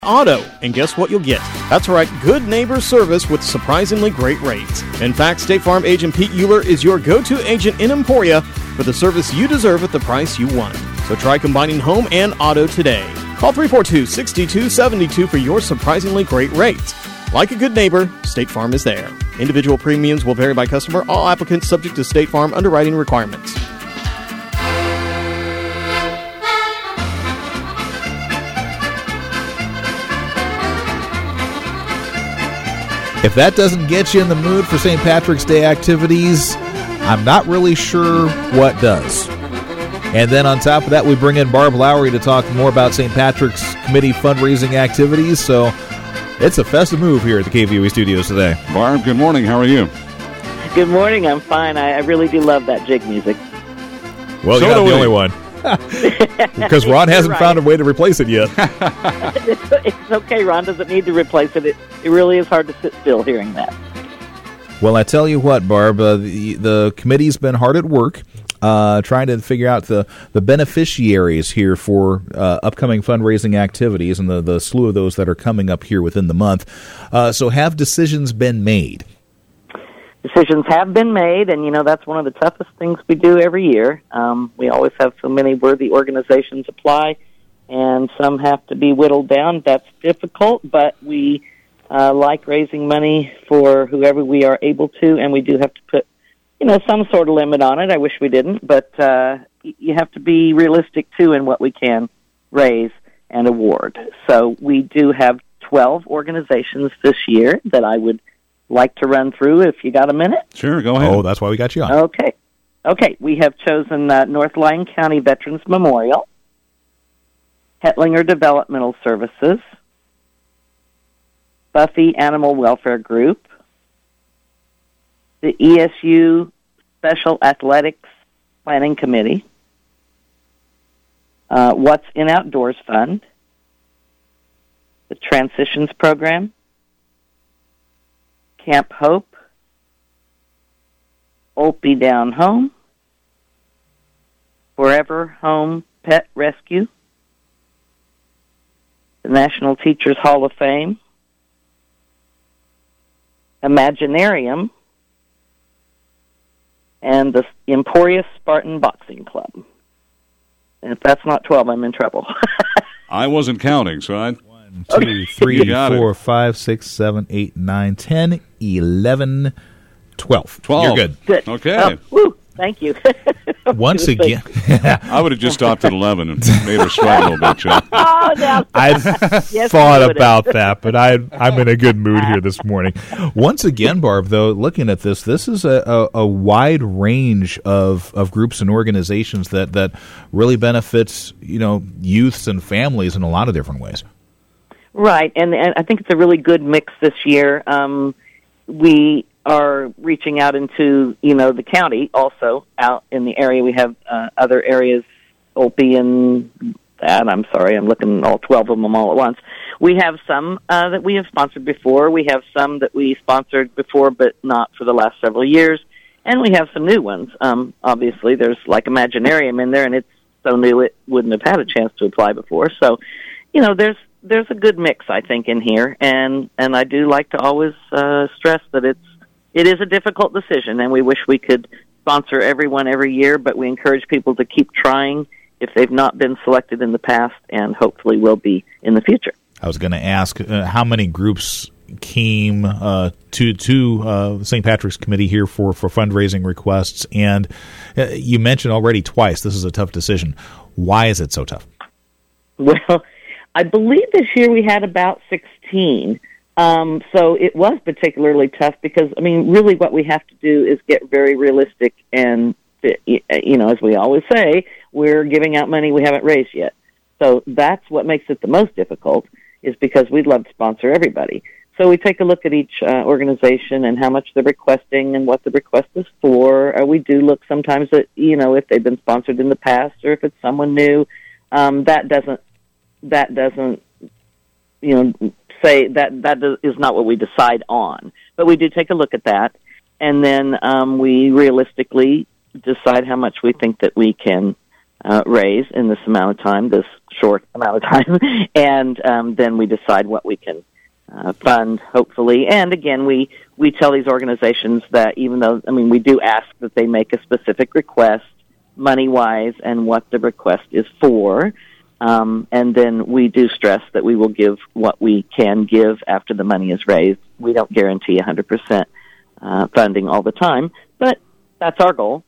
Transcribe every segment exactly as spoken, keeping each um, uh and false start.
Auto, and guess what you'll get? That's right, good neighbor service with surprisingly great rates. In fact, State Farm agent Pete Euler is your go-to agent in Emporia for the service you deserve at the price you want. So try combining home and auto today. Call three four two, six two seven two for your surprisingly great rates. Like a good neighbor, State Farm is there. Individual premiums will vary by customer. All applicants subject to State Farm underwriting requirements. If that doesn't get you in the mood for Saint Patrick's Day activities, I'm not really sure what does. And then on top of that, we bring in Barb Lowry to talk more about Saint Patrick's Committee fundraising activities. So it's a festive move here at the K V O E studios today. Barb, good morning. How are you? Good morning. I'm fine. I, I really do love that jig music. Well, so you're not the only one. Because Ron hasn't right. found a way to replace it yet. it's, it's okay. Ron doesn't need to replace it. it. It really is hard to sit still hearing that. Well, I tell you what, Barb, uh, the, the committee's been hard at work uh, trying to figure out the, the beneficiaries here for uh, upcoming fundraising activities and the, the slew of those that are coming up here within the month. Uh, so have decisions been made? Decisions have been made, and, you know, that's one of the toughest things we do every year. Um, we always have so many worthy organizations apply, and some have to be whittled down. That's difficult, but we uh, like raising money for whoever we are able to, and we do have to put, you know, some sort of limit on it. I wish we didn't, but uh, you have to be realistic, too, in what we can raise and award. So we do have twelve organizations this year that I would like to run through if you got a minute. Sure, go ahead. Oh, that's why we got you on. Okay. Okay, we have chosen uh, North Lyon County Veterans Memorial, Hetlinger Developmental Services, Buffy Animal Welfare Group, the E S U Special Athletics Planning Committee, uh, What's in Outdoors Fund, the Transitions Program, Camp Hope, Opie Down Home, Forever Home Pet Rescue, the National Teachers Hall of Fame, Imaginarium, and the Emporia Spartan Boxing Club. And if that's not twelve, I'm in trouble. I wasn't counting, so I... One, two, three, four, five, six, seven, eight, nine, ten, eleven, twelve. twelve. You're good. Good. Okay. Oh, woo, thank you. Once again. I would have just stopped at eleven and made her sweat a little bit, Chuck. Oh, no. I Yes, thought you would about that, but I, I'm in a good mood here this morning. Once again, Barb, though, looking at this, this is a, a, a wide range of, of groups and organizations that, that really benefits, you know, youths and families in a lot of different ways. Right, and, and I think it's a really good mix this year. Um, we are reaching out into, you know, the county also, out in the area. We have uh, other areas, Opie and that. I'm sorry, I'm looking at all twelve of them all at once. We have some uh, that we have sponsored before. We have some that we sponsored before, but not for the last several years. And we have some new ones. Um, obviously, there's like Imaginarium in there, and it's so new it wouldn't have had a chance to apply before. So, you know, there's there's a good mix, I think, in here, and, and I do like to always uh, stress that it's it is a difficult decision, and we wish we could sponsor everyone every year, but we encourage people to keep trying if they've not been selected in the past, and hopefully will be in the future. I was going to ask uh, how many groups came uh, to to uh, Saint Patrick's Committee here for, for fundraising requests, and uh, you mentioned already twice this is a tough decision. Why is it so tough? Well, I believe this year we had about sixteen, um, so it was particularly tough because, I mean, really what we have to do is get very realistic and, you know, as we always say, we're giving out money we haven't raised yet. So that's what makes it the most difficult, is because we'd love to sponsor everybody. So we take a look at each uh, organization and how much they're requesting and what the request is for. Uh, we do look sometimes at, you know, if they've been sponsored in the past or if it's someone new. Um, that doesn't That doesn't, you know, say that that is not what we decide on. But we do take a look at that, and then um, we realistically decide how much we think that we can uh, raise in this amount of time, this short amount of time, and um, then we decide what we can uh, fund, hopefully. And again, we, we tell these organizations that even though, I mean, we do ask that they make a specific request, money-wise, and what the request is for. Um, and then we do stress that we will give what we can give after the money is raised. We don't guarantee one hundred percent uh, funding all the time, but that's our goal.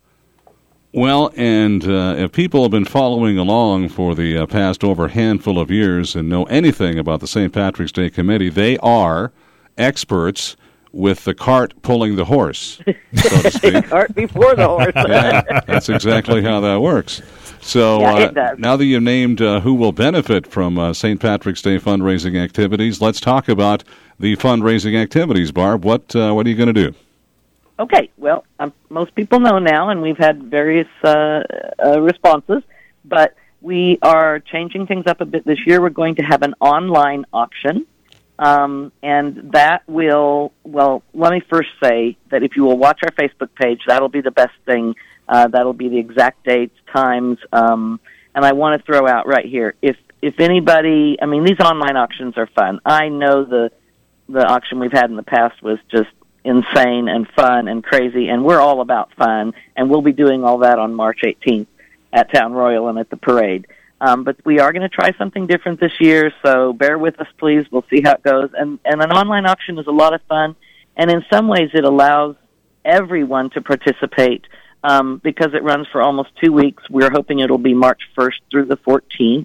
Well, and uh, if people have been following along for the uh, past over handful of years and know anything about the Saint Patrick's Day Committee, they are experts with the cart pulling the horse, so to speak. The cart before the horse. Yeah, that's exactly how that works. So yeah, it uh, does. now that you've named uh, who will benefit from uh, Saint Patrick's Day fundraising activities, let's talk about the fundraising activities. Barb, what uh, what are you going to do? Okay, well, um, most people know now, and we've had various uh, uh, responses, but we are changing things up a bit this year. We're going to have an online auction. Um, and that will, well, let me first say that if you will watch our Facebook page, that'll be the best thing. Uh, that'll be the exact dates, times, um, and I want to throw out right here, if if anybody, I mean, these online auctions are fun. I know the the auction we've had in the past was just insane and fun and crazy, and we're all about fun, and we'll be doing all that on March eighteenth at Town Royal and at the parade. Um, but we are going to try something different this year, so bear with us, please. We'll see how it goes. And, and an online auction is a lot of fun, and in some ways it allows everyone to participate um, because it runs for almost two weeks. We're hoping it'll be March first through the fourteenth.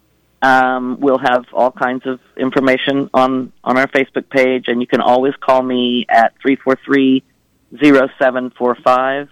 Um, we'll have all kinds of information on, on our Facebook page, and you can always call me at three four three, zero seven four five.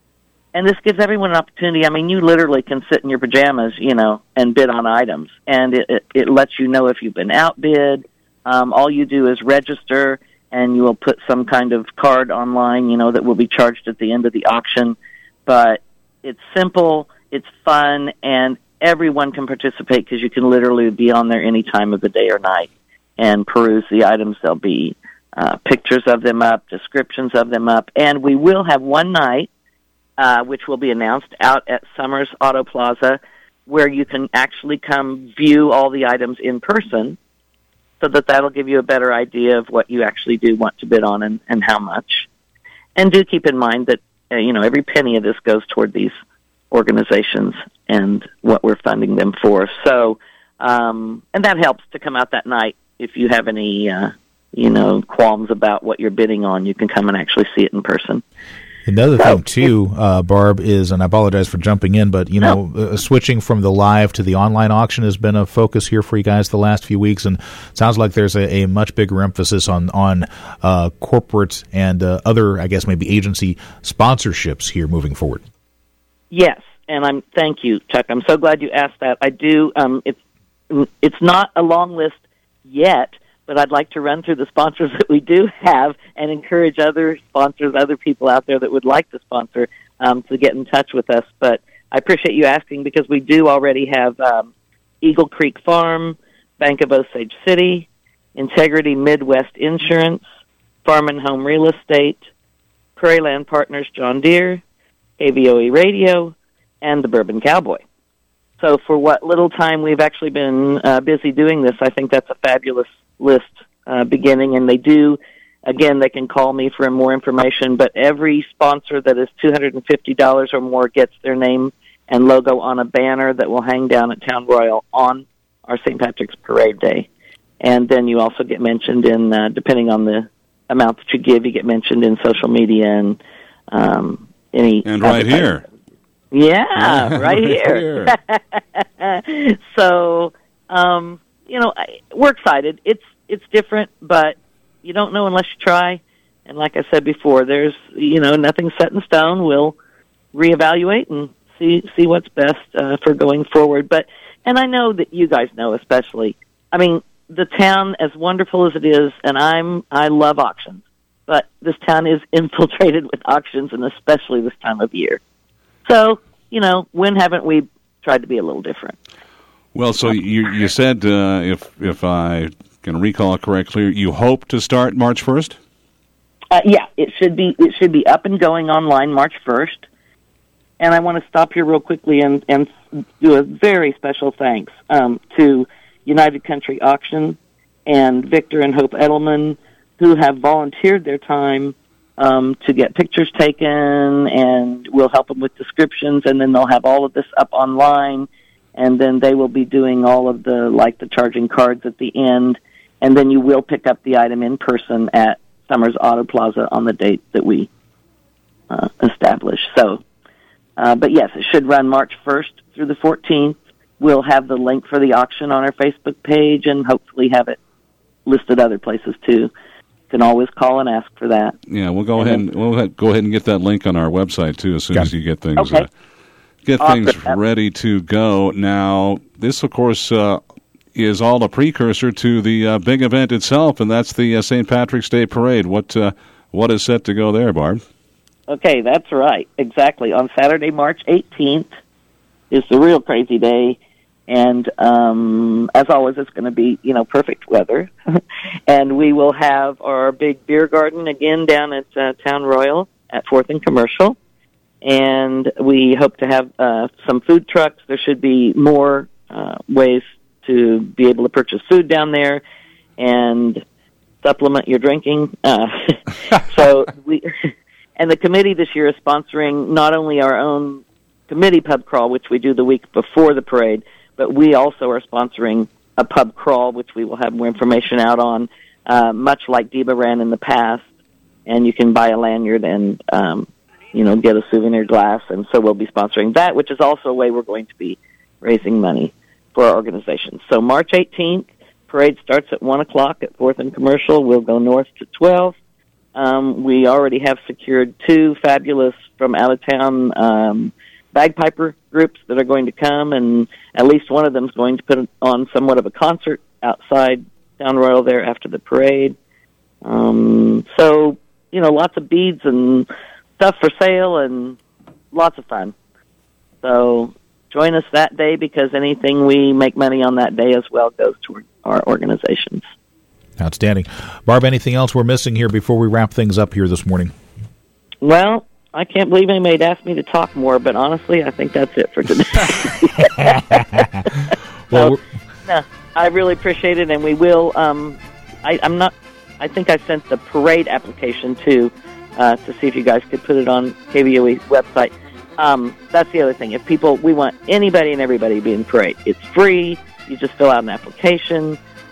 And this gives everyone an opportunity. I mean, you literally can sit in your pajamas, you know, and bid on items. And it, it, it lets you know if you've been outbid. Um, all you do is register, and you will put some kind of card online, you know, that will be charged at the end of the auction. But it's simple, it's fun, and everyone can participate because you can literally be on there any time of the day or night and peruse the items. There'll be uh, pictures of them up, descriptions of them up. And we will have one night, Uh, which will be announced out at Summers Auto Plaza, where you can actually come view all the items in person, so that that'll give you a better idea of what you actually do want to bid on and, and how much. And do keep in mind that, uh, you know, every penny of this goes toward these organizations and what we're funding them for. So, um, and that helps to come out that night. If you have any, uh, you know, qualms about what you're bidding on, you can come and actually see it in person. Another thing, too, uh, Barb, is, and I apologize for jumping in, but, you know, no. uh, switching from the live to the online auction has been a focus here for you guys the last few weeks, and it sounds like there's a, a much bigger emphasis on, on uh, corporate and uh, other, I guess, maybe agency sponsorships here moving forward. Yes, and I'm thank you, Chuck. I'm so glad you asked that. I do. Um, it's, it's not a long list yet, but I'd like to run through the sponsors that we do have and encourage other sponsors, other people out there that would like to sponsor, um, to get in touch with us. But I appreciate you asking because we do already have um, Eagle Creek Farm, Bank of Osage City, Integrity Midwest Insurance, Farm and Home Real Estate, Prairie Land Partners John Deere, A V O E Radio, and the Bourbon Cowboy. So for what little time we've actually been uh, busy doing this, I think that's a fabulous list uh, beginning, and they do, again, they can call me for more information, but every sponsor that is two hundred fifty dollars or more gets their name and logo on a banner that will hang down at Town Royal on our Saint Patrick's Parade Day. And then you also get mentioned in, uh, depending on the amount that you give, you get mentioned in social media and um, any... And right here. Yeah, yeah, right here. here. So... Um, You know, we're excited. It's it's different, but you don't know unless you try. And like I said before, there's, you know, nothing's set in stone. We'll reevaluate and see see what's best uh, for going forward. But and I know that you guys know, especially. I mean, the town, as wonderful as it is, and I'm I love auctions, but this town is infiltrated with auctions, and especially this time of year. So, you know, when haven't we tried to be a little different? Well, so you you said, uh, if if I can recall correctly, you hope to start March first? Uh, yeah, it should be it should be up and going online March first. And I want to stop here real quickly and, and do a very special thanks um, to United Country Auction and Victor and Hope Edelman, who have volunteered their time um, to get pictures taken, and we'll help them with descriptions, and then they'll have all of this up online, and then they will be doing all of the, like the charging cards at the end, and then you will pick up the item in person at Summers Auto Plaza on the date that we uh, establish. So, uh, but yes, it should run March first through the fourteenth. We'll have the link for the auction on our Facebook page, and hopefully have it listed other places too. You can always call and ask for that. Yeah, we'll go and ahead then, and we'll go ahead and get that link on our website too as soon Got as you get things okay. uh, get Awesome. things ready to go. Now, this of course uh, is all a precursor to the uh, big event itself, and that's the uh, Saint Patrick's Day Parade. What uh, what is set to go there, Barb? Okay, that's right. Exactly. On Saturday, March eighteenth is the real crazy day. And um, as always, it's going to be, you know, perfect weather. And we will have our big beer garden again down at uh, Town Royal at fourth and Commercial. And we hope to have uh, some food trucks. There should be more uh, ways to be able to purchase food down there and supplement your drinking. Uh, so we, and the committee this year is sponsoring not only our own committee pub crawl, which we do the week before the parade, but we also are sponsoring a pub crawl, which we will have more information out on, uh, much like Deba ran in the past. And you can buy a lanyard and, um, you know, get a souvenir glass. And so we'll be sponsoring that, which is also a way we're going to be raising money for our organization. So March eighteenth, parade starts at one o'clock at fourth and Commercial. We'll go north to twelve. Um, we already have secured two fabulous from out of town um bagpiper groups that are going to come, and at least one of them is going to put on somewhat of a concert outside Town Royal there after the parade. Um, so, you know, lots of beads and stuff for sale and lots of fun. So join us that day, because anything we make money on that day as well goes toward our organizations. Outstanding. Barb, anything else we're missing here before we wrap things up here this morning? Well, I can't believe anybody asked me to talk more, but honestly, I think that's it for today. well, so, no, I really appreciate it, and we will. Um, I, I'm not. I think I sent the parade application too uh, to see if you guys could put it on K V O E's website. Um, that's the other thing. If people, we want anybody and everybody to be in the parade. It's free. You just fill out an application.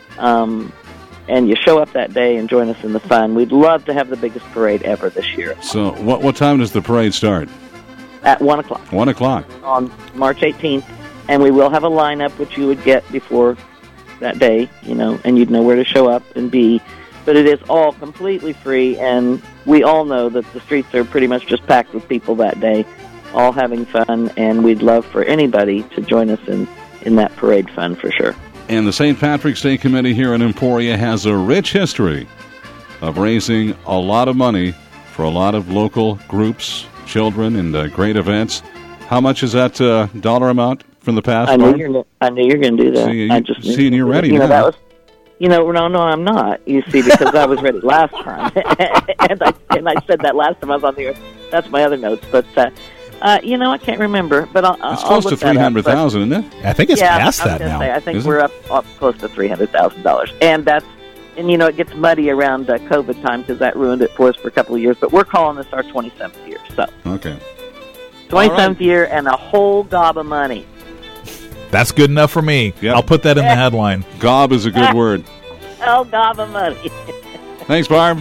Um, And you show up that day and join us in the fun. We'd love to have the biggest parade ever this year. So, what what time does the parade start? At one o'clock. One o'clock On March eighteenth. And we will have a lineup, which you would get before that day, you know, and you'd know where to show up and be. But it is all completely free, and we all know that the streets are pretty much just packed with people that day, all having fun, and we'd love for anybody to join us in, in that parade fun for sure. And the Saint Patrick's Day Committee here in Emporia has a rich history of raising a lot of money for a lot of local groups, children, and uh, great events. How much is that uh, dollar amount from the past? I knew you're. I knew you're going to do that. See, you, I just see, and you're ready you now. know, that was, you know, no, no, I'm not. You see, because I was ready last time, and I and I said that last time I was on the air. That's my other notes, but. Uh, Uh, you know, I can't remember, but I'll, It's I'll close look to three hundred thousand, isn't it? I think it's yeah, past I was that gonna now. Say, I think Is we're it? up, up close to three hundred thousand dollars, and that's and you know it gets muddy around uh, COVID time because that ruined it for us for a couple of years. But we're calling this our twenty-seventh year, so Okay. twenty-seventh year and a whole gob of money. That's good enough for me. Yep. I'll put that in the headline. Gob is a good word. Oh, gob of money. Thanks, Barb.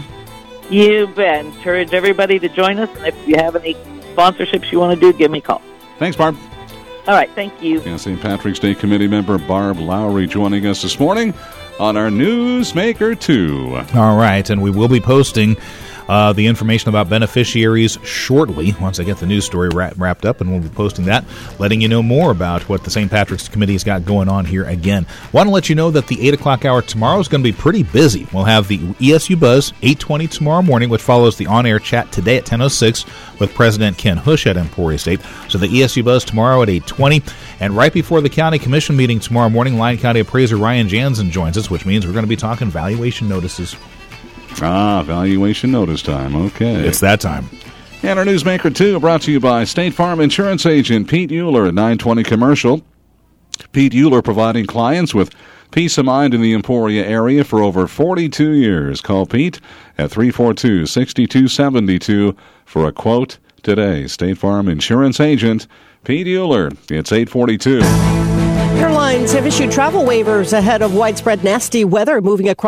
You bet. Encourage everybody to join us, and if you have any sponsorships you want to do, give me a call. Thanks, Barb. All right, thank you. Yeah, Saint Patrick's Day Committee member Barb Lowry joining us this morning on our Newsmaker two. All right, and we will be posting uh, the information about beneficiaries shortly once I get the news story wrap, wrapped up, and we'll be posting that, letting you know more about what the Saint Patrick's Committee's got going on here again. Want to let you know that the eight o'clock hour tomorrow is going to be pretty busy. We'll have the E S U Buzz, eight twenty tomorrow morning, which follows the on-air chat today at ten oh six with President Ken Hush at Emporia State. So the E S U Buzz tomorrow at eight twenty, and right before the County Commission meeting tomorrow morning, Lyon County Appraiser Ryan Jansen joins us, which means we're going to be talking valuation notices. Ah, valuation notice time. Okay. It's that time. And our Newsmaker two brought to you by State Farm Insurance Agent Pete Euler at nine twenty Commercial. Pete Euler providing clients with peace of mind in the Emporia area for over forty-two years. Call Pete at three four two, six two seven two for a quote today. State Farm Insurance Agent Pete Euler. It's eight forty-two. Airlines have issued travel waivers ahead of widespread nasty weather moving across